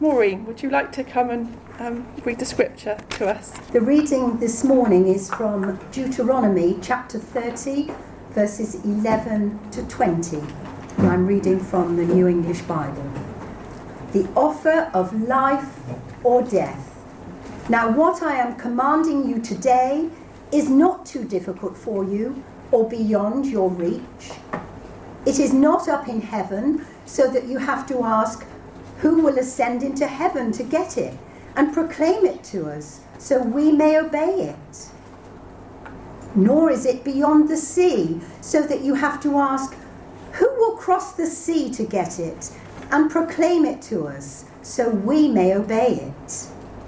Maureen, would you like to come and read the scripture to us? The reading this morning is from Deuteronomy chapter 30, verses 11 to 20. And I'm reading from the New English Bible. The offer of life or death. Now what I am commanding you today is not too difficult for you or beyond your reach. It is not up in heaven so that you have to ask, who will ascend into heaven to get it and proclaim it to us so we may obey it? Nor is it beyond the sea so that you have to ask, who will cross the sea to get it and proclaim it to us so we may obey it?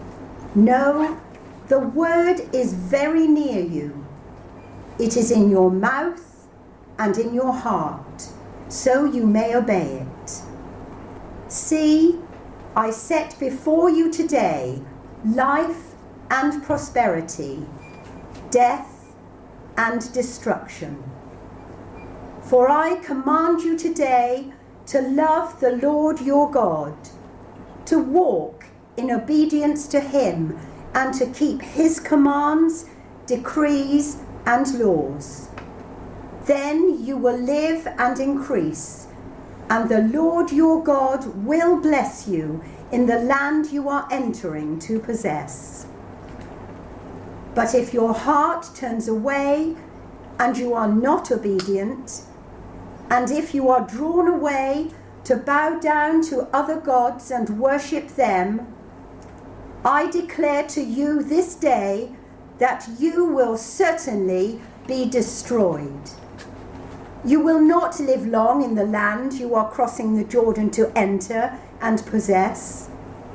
No, the word is very near you. It is in your mouth and in your heart, so you may obey it. See, I set before you today life and prosperity, death and destruction. For I command you today to love the Lord your God, to walk in obedience to him, and to keep his commands, decrees, and laws. Then you will live and increase, and the Lord your God will bless you in the land you are entering to possess. But if your heart turns away and you are not obedient, and if you are drawn away to bow down to other gods and worship them, I declare to you this day that you will certainly be destroyed. You will not live long in the land you are crossing the Jordan to enter and possess.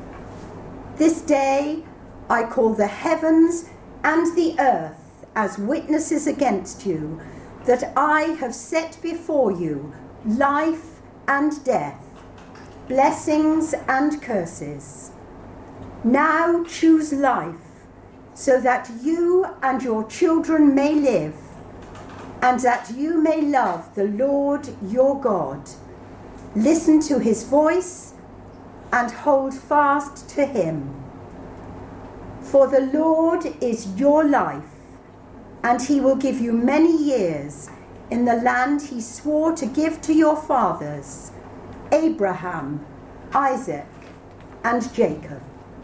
This day I call the heavens and the earth as witnesses against you, that I have set before you life and death, blessings and curses. Now choose life, so that you and your children may live, and that you may love the Lord your God. Listen to his voice and hold fast to him. For the Lord is your life, and he will give you many years in the land he swore to give to your fathers, Abraham, Isaac, and Jacob.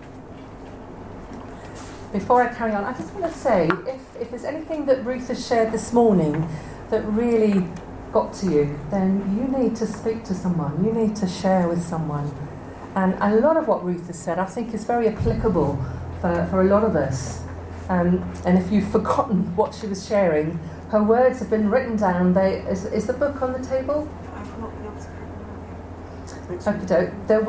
Before I carry on, I just want to say, if there's anything that Ruth has shared this morning that really got to you, then you need to speak to someone. You need to share with someone. And a lot of what Ruth has said, I think, is very applicable for a lot of us. And if you've forgotten what she was sharing, her words have been written down. Is the book on the table? Okay,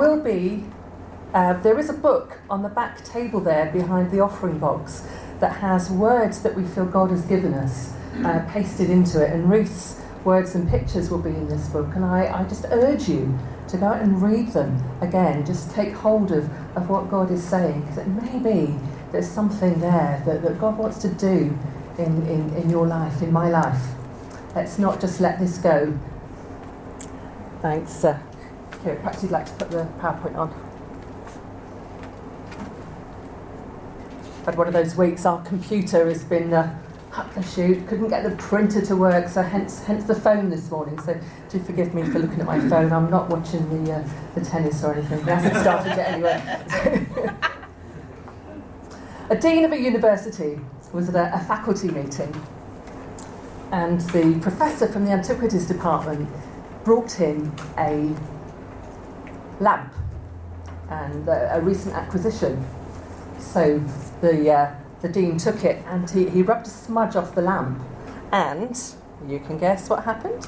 there is a book on the back table there behind the offering box that has words that we feel God has given us pasted into it, and Ruth's words and pictures will be in this book, and I just urge you to go out and read them again. Just take hold of what God is saying, because it may be there's something there that God wants to do in your life, in my life. Let's not just let this go. Thanks. Here, perhaps you'd like to put the PowerPoint on. Had one of those weeks our computer has been up the chute, couldn't get the printer to work, so hence the phone this morning. So do forgive me for looking at my phone. I'm not watching the tennis or anything. It hasn't started yet anyway. A dean of a university was at a faculty meeting, and the professor from the antiquities department brought in a lamp and a recent acquisition. So the dean took it and he rubbed a smudge off the lamp, and you can guess what happened?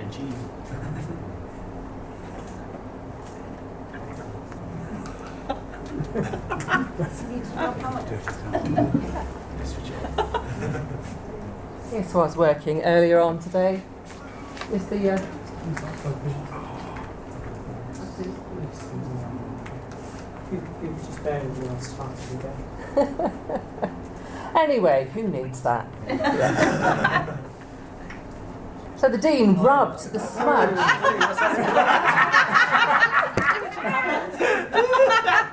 Yes, I was working earlier on today. Is the just bear with me, I'll start again. Anyway, who needs that? So the dean rubbed the smudge.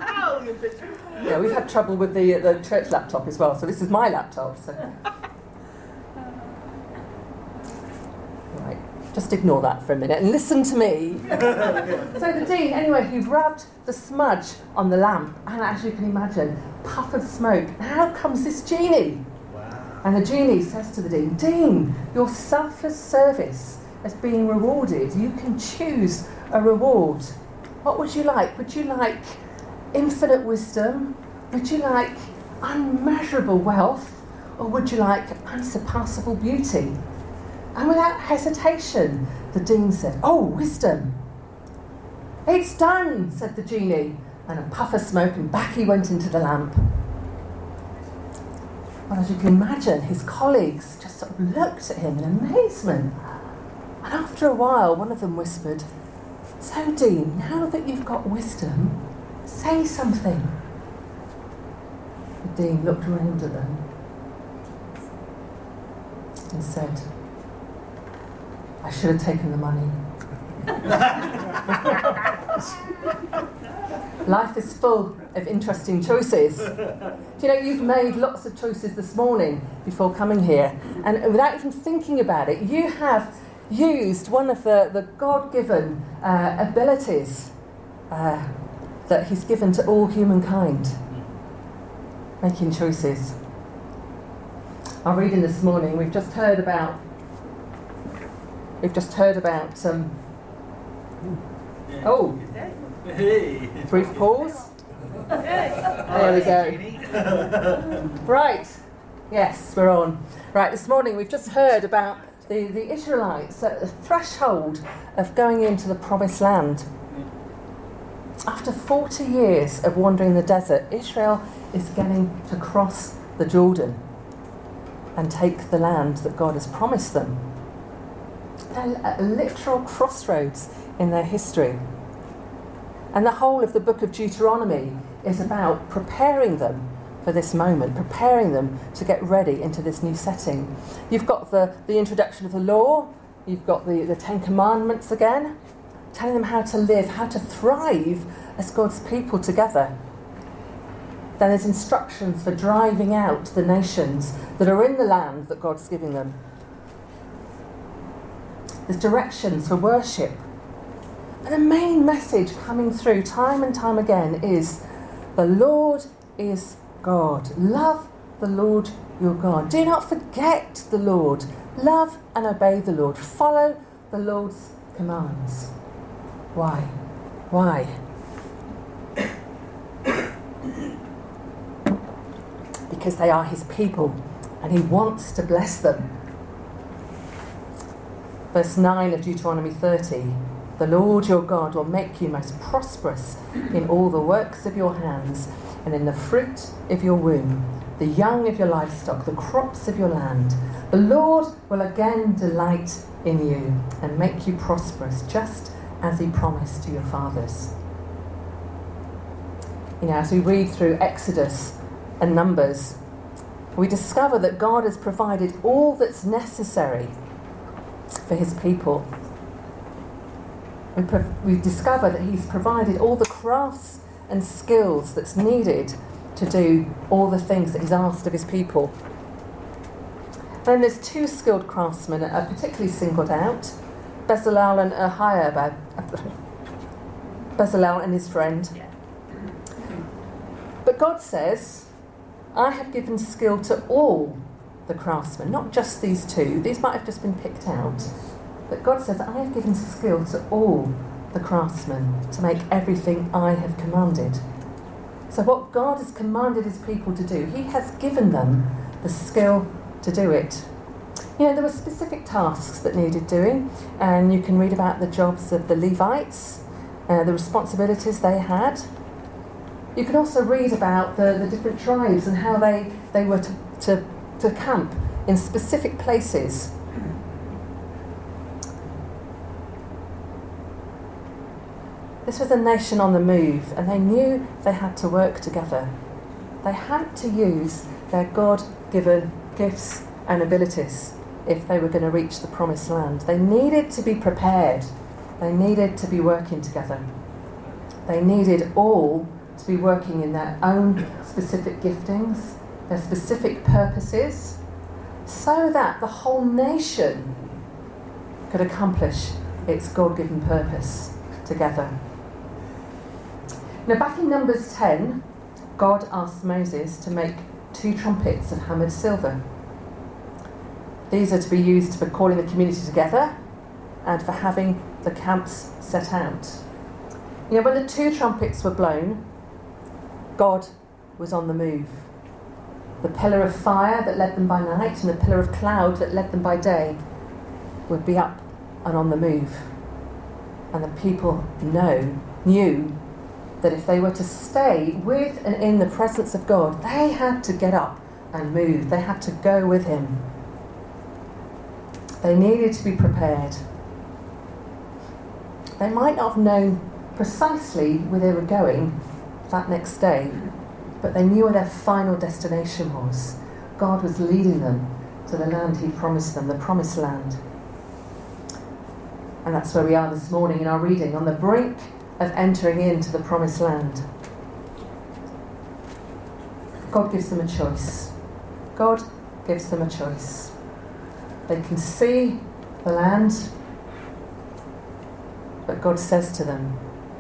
know, we've had trouble with the church laptop as well, so this is my laptop. So. Right, just ignore that for a minute and listen to me. So the dean, anyway, he rubbed the smudge on the lamp, and as you can imagine, puff of smoke. And out comes this genie. Wow. And the genie says to the dean, Dean, your selfless service is being rewarded. You can choose a reward. What would you like? Would you like infinite wisdom? Would you like unmeasurable wealth? Or would you like unsurpassable beauty? And without hesitation, the dean said, oh, wisdom. It's done, said the genie, and a puff of smoke, and back he went into the lamp. Well, as you can imagine, his colleagues just sort of looked at him in amazement. And after a while, one of them whispered, so, Dean, now that you've got wisdom, say something. The dean looked around at them and said, I should have taken the money. Life is full of interesting choices. Do you know, you've made lots of choices this morning before coming here, and without even thinking about it, you have used one of the God-given abilities that he's given to all humankind, making choices. Our reading this morning, we've just heard about brief pause. There we go. Right, yes, we're on. Right, this morning we've just heard about the Israelites at the threshold of going into the promised land. After 40 years of wandering the desert, Israel is getting to cross the Jordan and take the land that God has promised them. They're at a literal crossroads in their history. And the whole of the book of Deuteronomy is about preparing them for this moment, preparing them to get ready into this new setting. You've got the introduction of the law, you've got the Ten Commandments again, telling them how to live, how to thrive as God's people together. Then there's instructions for driving out the nations that are in the land that God's giving them. There's directions for worship. But the main message coming through time and time again is the Lord is God. Love the Lord your God. Do not forget the Lord. Love and obey the Lord. Follow the Lord's commands. Why? Why? Because they are his people and he wants to bless them. Verse 9 of Deuteronomy 30. The Lord your God will make you most prosperous in all the works of your hands and in the fruit of your womb, the young of your livestock, the crops of your land. The Lord will again delight in you and make you prosperous, just as he promised to your fathers. You know, as we read through Exodus and Numbers, we discover that God has provided all that's necessary for his people. We discover that he's provided all the crafts and skills that's needed to do all the things that he's asked of his people. Then there's two skilled craftsmen that are particularly singled out, Bezalel and Ahio, Bezalel and his friend. But God says, I have given skill to all the craftsmen, not just these two. These might have just been picked out. But God says, I have given skill to all the craftsmen to make everything I have commanded. So what God has commanded his people to do, he has given them the skill to do it. You know, there were specific tasks that needed doing, and you can read about the jobs of the Levites, the responsibilities they had. You can also read about the different tribes and how they were to camp in specific places. This was a nation on the move, and they knew they had to work together. They had to use their God-given gifts and abilities if they were going to reach the promised land. They needed to be prepared. They needed to be working together. They needed all to be working in their own specific giftings, their specific purposes, so that the whole nation could accomplish its God-given purpose together. Now, back in Numbers 10, God asked Moses to make 2 trumpets of hammered silver. These are to be used for calling the community together and for having the camps set out. You know, when the 2 trumpets were blown, God was on the move. The pillar of fire that led them by night and the pillar of cloud that led them by day would be up and on the move. And the people knew that if they were to stay with and in the presence of God, they had to get up and move. They had to go with him. They needed to be prepared. They might not have known precisely where they were going that next day, but they knew where their final destination was. God was leading them to the land he promised them, the promised land. And that's where we are this morning in our reading, on the brink of entering into the promised land. God gives them a choice. God gives them a choice. They can see the land, but God says to them,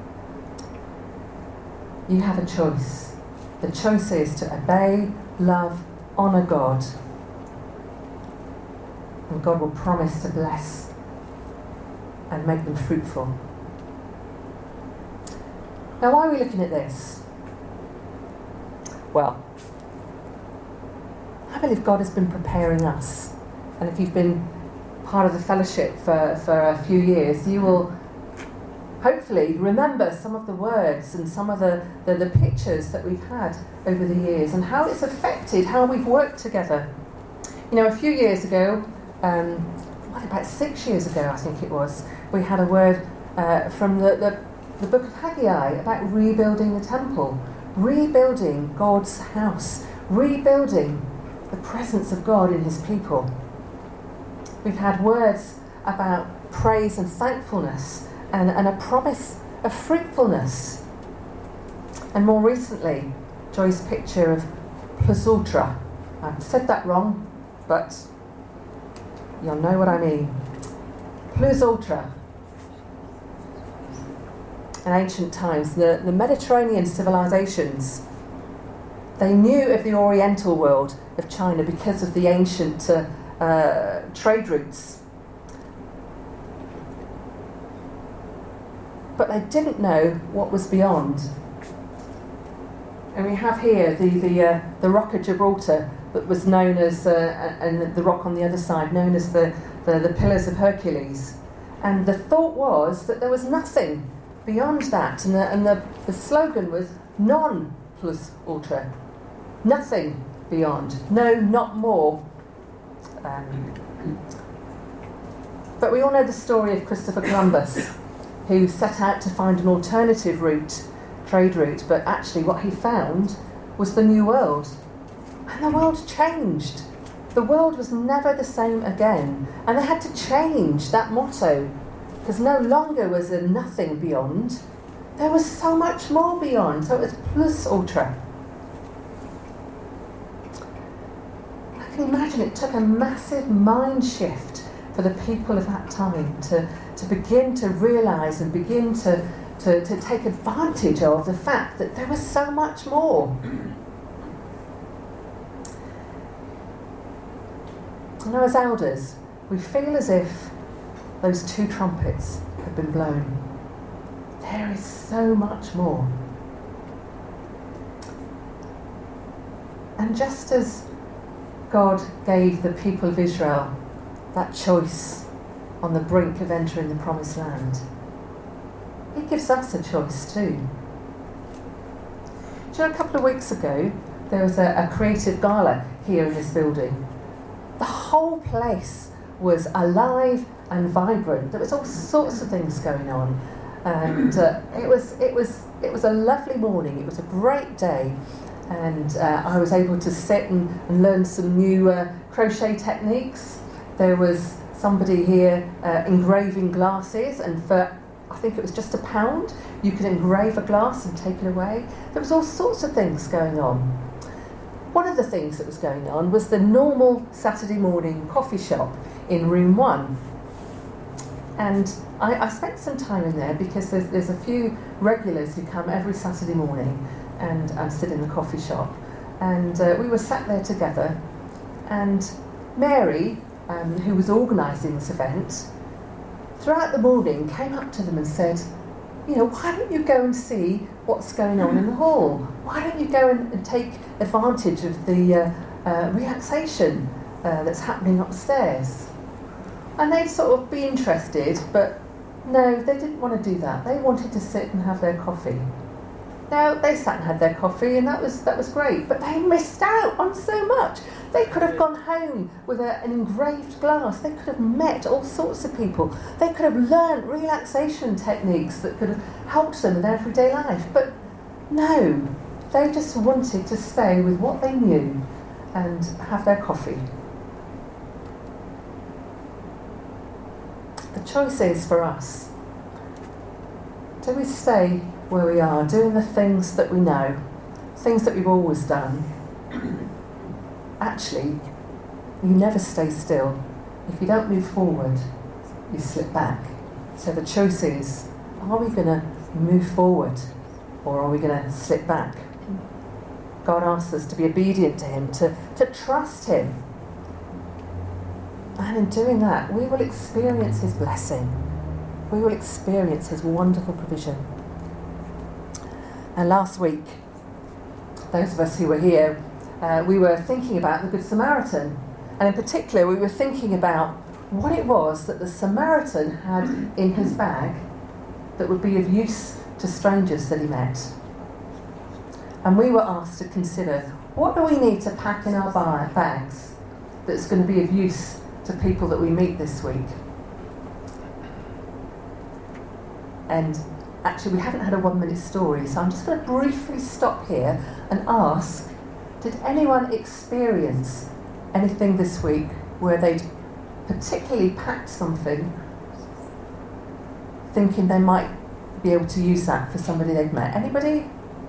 you have a choice. The choice is to obey, love, honour God. And God will promise to bless and make them fruitful. Now, why are we looking at this? Well, I believe God has been preparing us. And if you've been part of the fellowship for a few years, you will hopefully remember some of the words and some of the pictures that we've had over the years and how it's affected how we've worked together. You know, a few years ago, about 6 years ago I think it was, we had a word from the book of Haggai about rebuilding the temple, rebuilding God's house, rebuilding the presence of God in his people. We've had words about praise and thankfulness and a promise of fruitfulness. And more recently, Joy's picture of plus ultra. I've said that wrong, but you'll know what I mean. Plus ultra. In ancient times, the Mediterranean civilizations, they knew of the Oriental world of China because of the ancient trade routes. But they didn't know what was beyond. And we have here the Rock of Gibraltar that was known as, and the rock on the other side, known as the Pillars of Hercules. And the thought was that there was nothing beyond that. And the slogan was non plus ultra. Nothing beyond. No, not more. But we all know the story of Christopher Columbus, who set out to find an alternative route, trade route, but actually what he found was the New World. And the world changed. The world was never the same again. And they had to change that motto, because no longer was there nothing beyond. There was so much more beyond. So it was plus ultra. I can imagine it took a massive mind shift for the people of that time to begin to realise and begin to take advantage of the fact that there was so much more. You know, as elders, we feel as if those 2 trumpets have been blown. There is so much more. And just as God gave the people of Israel that choice on the brink of entering the promised land, he gives us a choice too. Do you know, a couple of weeks ago there was a creative gala here in this building. The whole place was alive and vibrant. There was all sorts of things going on, and it was a lovely morning. It was a great day, and I was able to sit and learn some new crochet techniques. There was somebody here engraving glasses, and for I think it was just £1, You could engrave a glass and take it away. There was all sorts of things going on. One of the things that was going on was the normal Saturday morning coffee shop in room 1. And I spent some time in there because there's a few regulars who come every Saturday morning and sit in the coffee shop. And we were sat there together, and Mary, who was organising this event, throughout the morning came up to them and said, why don't you go and see what's going on in the hall? Why don't you go and take advantage of the relaxation that's happening upstairs? And they'd sort of be interested, but no, they didn't want to do that. They wanted to sit and have their coffee. Now, they sat and had their coffee, and that was great, but they missed out on so much. They could have gone home with an engraved glass. They could have met all sorts of people. They could have learnt relaxation techniques that could have helped them in their everyday life. But no, they just wanted to stay with what they knew and have their coffee. The choice is for us. Do we stay where we are, doing the things that we know, things that we've always done? Actually, you never stay still. If you don't move forward, you slip back. So the choice is, are we going to move forward or are we going to slip back? God asks us to be obedient to him, to trust him. And in doing that, we will experience his blessing. We will experience his wonderful provision. And last week, those of us who were here, we were thinking about the Good Samaritan. And in particular, we were thinking about what it was that the Samaritan had in his bag that would be of use to strangers that he met. And we were asked to consider, what do we need to pack in our bags that's going to be of use to people that we meet this week? And actually, we haven't had a 1-minute story, so I'm just going to briefly stop here and ask, did anyone experience anything this week where they'd particularly packed something thinking they might be able to use that for somebody they'd met? Anybody?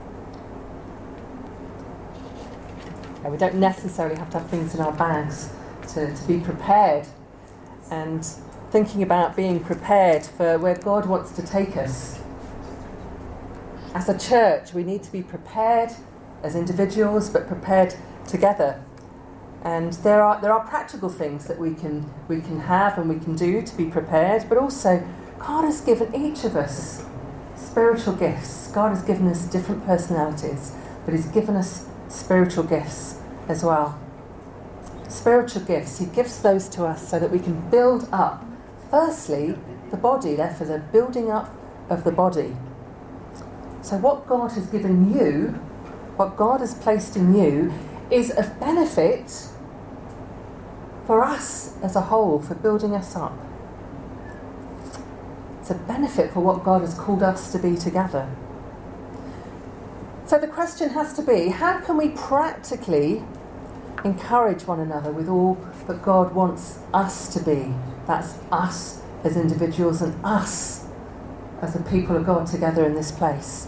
And we don't necessarily have to have things in our bags to be prepared, and thinking about being prepared for where God wants to take us. As a church, we need to be prepared as individuals, but prepared together. And there are practical things that we can have and we can do to be prepared, but also God has given each of us spiritual gifts. God has given us different personalities, but he's given us spiritual gifts as well. Spiritual gifts, he gives those to us so that we can build up, firstly, the body, therefore the building up of the body. So what God has given you, what God has placed in you, is of benefit for us as a whole, for building us up. It's a benefit for what God has called us to be together. So the question has to be, how can we practically encourage one another with all that God wants us to be? That's us as individuals and us as the people of God together in this place.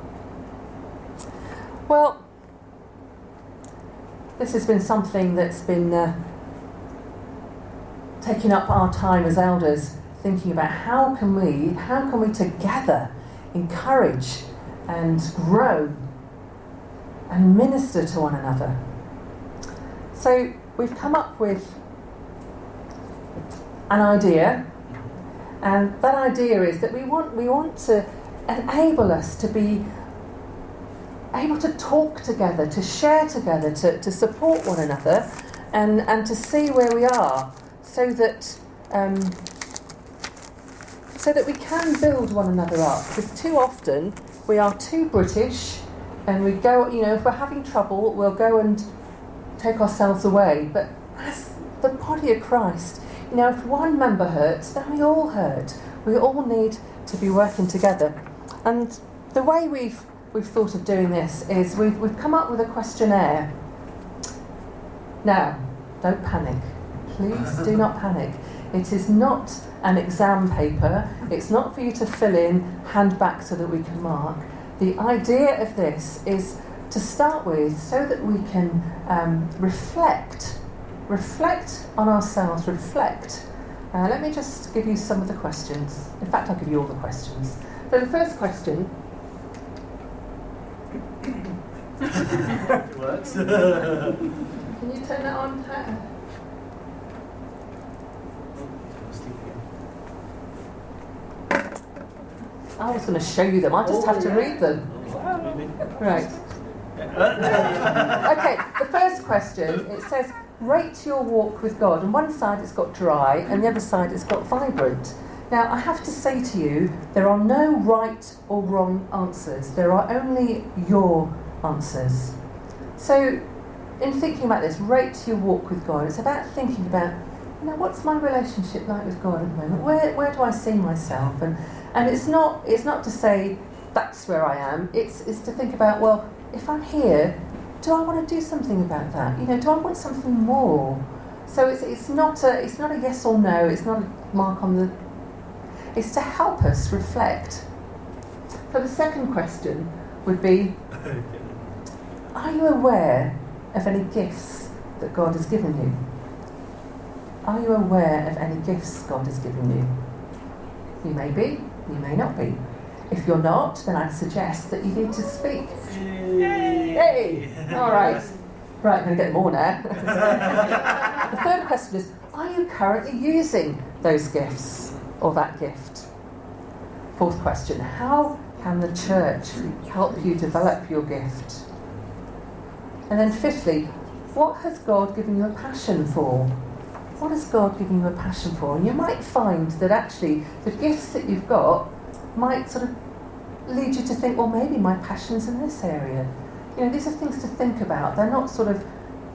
Well, this has been something that's been taking up our time as elders, thinking about how can we together encourage and grow and minister to one another. So we've come up with an idea, and that idea is that we want to enable us to be able to talk together, to share together, to support one another, and to see where we are, so that we can build one another up. Because too often we are too British, and we go, if we're having trouble, we'll go and take ourselves away. But as the body of Christ, if one member hurts, then we all hurt. We all need to be working together. And the way we've thought of doing this is we've come up with a questionnaire. Now, don't panic. Please do not panic. It is not an exam paper. It's not for you to fill in, hand back so that we can mark. The idea of this is to start with so that we can reflect on ourselves, reflect. Let me just give you some of the questions. In fact, I'll give you all the questions. So the first question... It works. Can you turn that on? I was going to show you them. I just have to read them. Right. Okay, the first question, it says, rate your walk with God. On one side it's got dry, and the other side it's got vibrant. Now, I have to say to you, there are no right or wrong answers. There are only your answers. So, in thinking about this, rate your walk with God, it's about thinking about, what's my relationship like with God at the moment? Where do I see myself? And it's not to say that's where I am. It's to think about, well, if I'm here, do I want to do something about that? Do I want something more? So it's not a yes or no. It's not a mark on the. It's to help us reflect. So the second question would be: are you aware of any gifts that God has given you? Are you aware of any gifts God has given you? You may be, you may not be. If you're not, then I'd suggest that you need to speak. Yay! All right. Right, I'm going to get more now. The third question is, are you currently using those gifts or that gift? Fourth question, how can the church help you develop your gift? And then fifthly, what has God given you a passion for? What has God given you a passion for? And you might find that actually the gifts that you've got might sort of lead you to think, well, maybe my passion's in this area. These are things to think about. They're not sort of,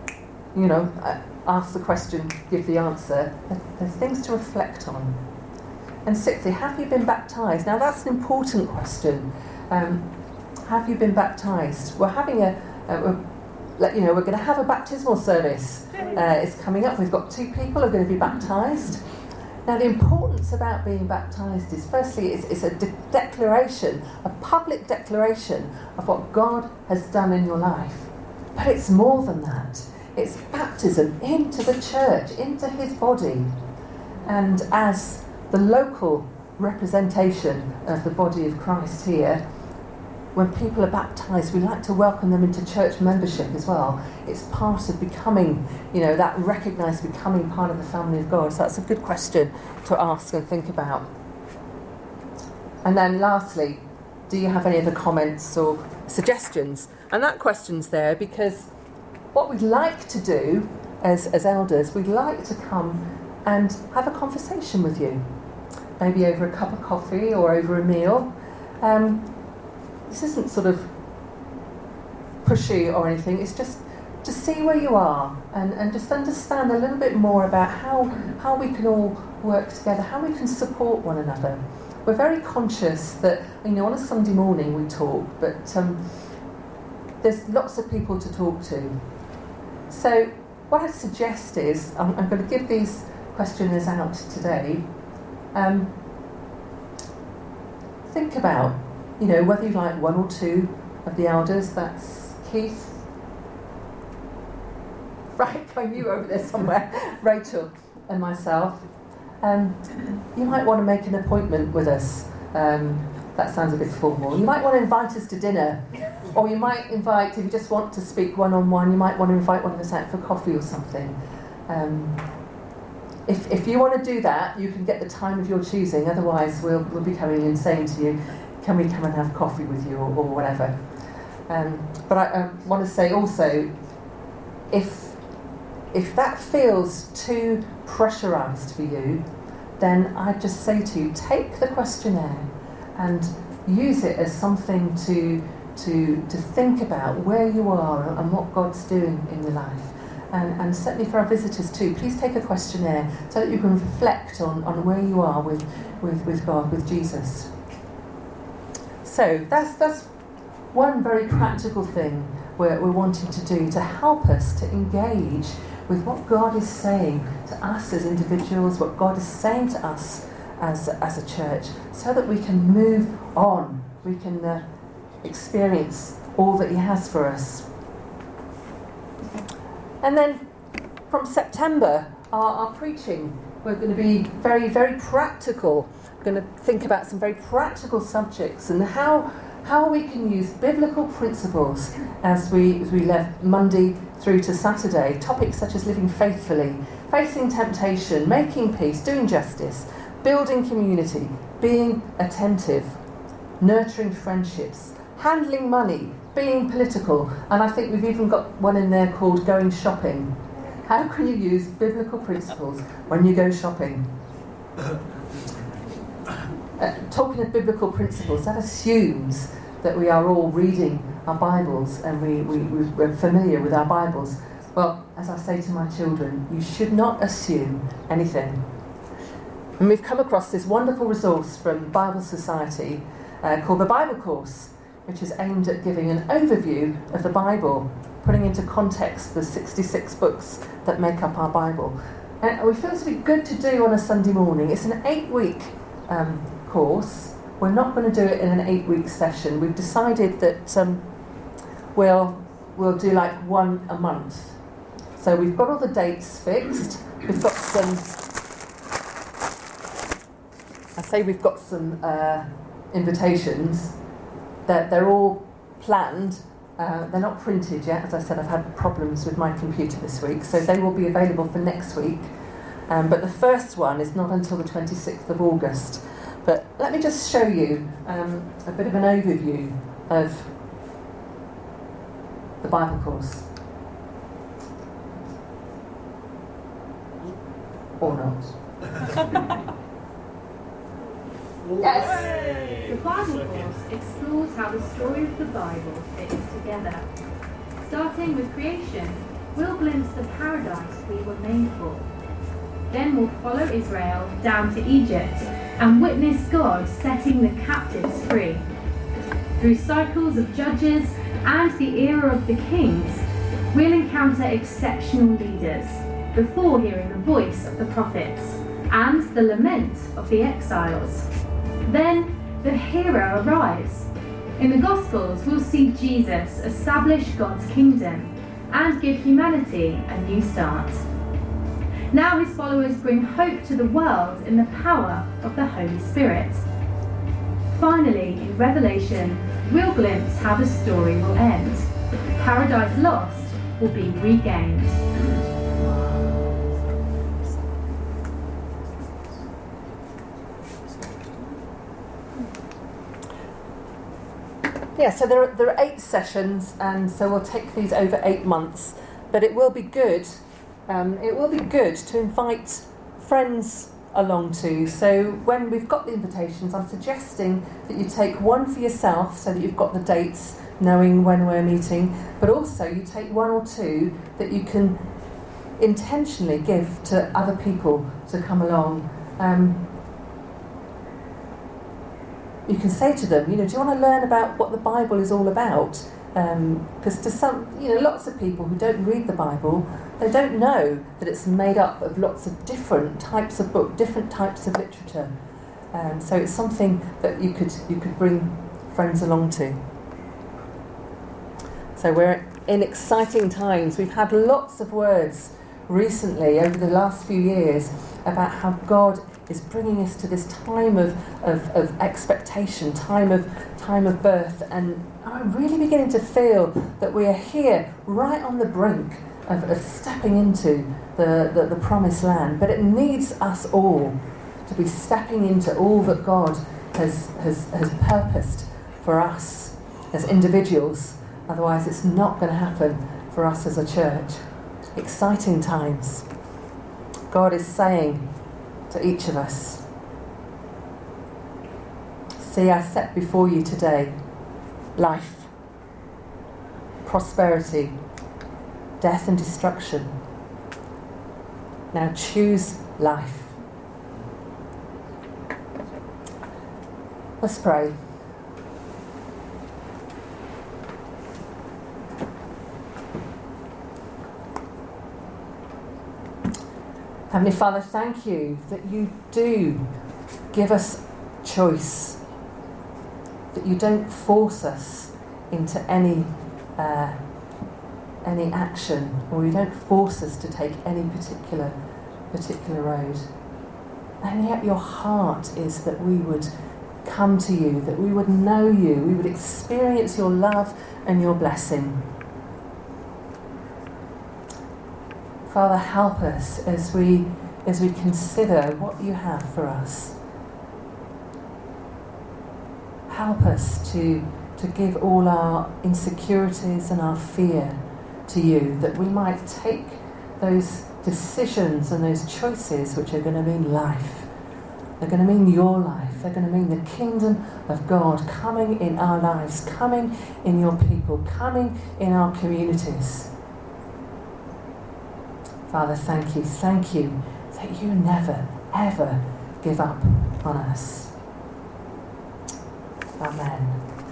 ask the question, give the answer. They're things to reflect on. And sixthly, have you been baptised? Now, that's an important question. Have you been baptised? We're having we're going to have a baptismal service. It's coming up. We've got 2 people who are going to be baptised. Now, the importance about being baptised is, firstly, it's a declaration, a public declaration of what God has done in your life. But it's more than that. It's baptism into the church, into his body. And as the local representation of the body of Christ here, when people are baptised, we like to welcome them into church membership as well. It's part of becoming, that recognised becoming part of the family of God. So that's a good question to ask and think about. And then lastly, do you have any other comments or suggestions? And that question's there because what we'd like to do as elders, we'd like to come and have a conversation with you. Maybe over a cup of coffee or over a meal. This isn't sort of pushy or anything, it's just to see where you are and just understand a little bit more about how we can all work together, how we can support one another. We're very conscious that, on a Sunday morning we talk, but there's lots of people to talk to. So what I'd suggest is, I'm going to give these questionnaires out today. Think about whether you'd like 1 or 2 of the elders. That's Keith, Frank, I knew over there somewhere, Rachel and myself. You might want to make an appointment with us. That sounds a bit formal. You might want to invite us to dinner, or you might invite, if you just want to speak one-on-one, you might want to invite one of us out for coffee or something. If you want to do that, you can get the time of your choosing. Otherwise, we'll be coming in saying to you, can we come and have coffee with you or whatever. But I want to say also, if that feels too pressurised for you, then I'd just say to you, take the questionnaire and use it as something to think about where you are and what God's doing in your life. And certainly for our visitors too, please take a questionnaire so that you can reflect on where you are with God, with Jesus. So that's one very practical thing we're wanting to do to help us to engage with what God is saying to us as individuals, what God is saying to us as a church, so that we can move on, we can experience all that he has for us. And then from September, our preaching, we're going to be very, very practical. We're going to think about some very practical subjects and how we can use biblical principles as we left Monday through to Saturday. Topics such as living faithfully, facing temptation, making peace, doing justice, building community, being attentive, nurturing friendships, handling money, being political, and I think we've even got one in there called going shopping. How can you use biblical principles when you go shopping? Talking of biblical principles, that assumes that we are all reading our Bibles and we're familiar with our Bibles. Well, as I say to my children, you should not assume anything. And we've come across this wonderful resource from Bible Society called the Bible Course, which is aimed at giving an overview of the Bible, putting into context the 66 books that make up our Bible. And we feel it would be good to do on a Sunday morning. It's an 8-week course. We're not going to do it in an 8-week session. We've decided that we'll do like one a month. So we've got all the dates fixed. We've got some invitations. They're all planned. They're not printed yet. As I said, I've had problems with my computer this week, so they will be available for next week. But the first one is not until the 26th of August. But let me just show you a bit of an overview of the Bible course. Or not. Yes. The Bible course explores how the story of the Bible fits together. Starting with creation, we'll glimpse the paradise we were made for. Then we'll follow Israel down to Egypt and witness God setting the captives free. Through cycles of judges and the era of the kings, we'll encounter exceptional leaders before hearing the voice of the prophets and the lament of the exiles. Then the hero arrives. In the Gospels, we'll see Jesus establish God's kingdom and give humanity a new start. Now his followers bring hope to the world in the power of the Holy Spirit. Finally, in Revelation, we'll glimpse how the story will end. Paradise lost will be regained. Yeah, so there are 8 sessions, and so we'll take these over 8 months. But it will be good. It will be good to invite friends along to. So when we've got the invitations, I'm suggesting that you take one for yourself, so that you've got the dates, knowing when we're meeting. But also you take 1 or 2 that you can intentionally give to other people to come along. You can say to them, do you want to learn about what the Bible is all about? Because to some, lots of people who don't read the Bible, they don't know that it's made up of lots of different types of book, different types of literature. So it's something that you could bring friends along to. So we're in exciting times. We've had lots of words recently over the last few years about how God is bringing us to this time of expectation, time of birth, and I'm really beginning to feel that we are here right on the brink of stepping into the promised land. But it needs us all to be stepping into all that God has purposed for us as individuals. Otherwise it's not going to happen for us as a church. Exciting times. God is saying to each of us, see, I set before you today life, prosperity, death and destruction. Now choose life. Let's pray. Heavenly Father, thank you that you do give us choice, that you don't force us into any action, or you don't force us to take any particular road. And yet your heart is that we would come to you, that we would know you, we would experience your love and your blessing. Father, help us as we consider what you have for us. Help us to give all our insecurities and our fear to you, that we might take those decisions and those choices which are going to mean life. They're going to mean your life. They're going to mean the kingdom of God coming in our lives, coming in your people, coming in our communities. Father, thank you that you never, ever give up on us. Amen.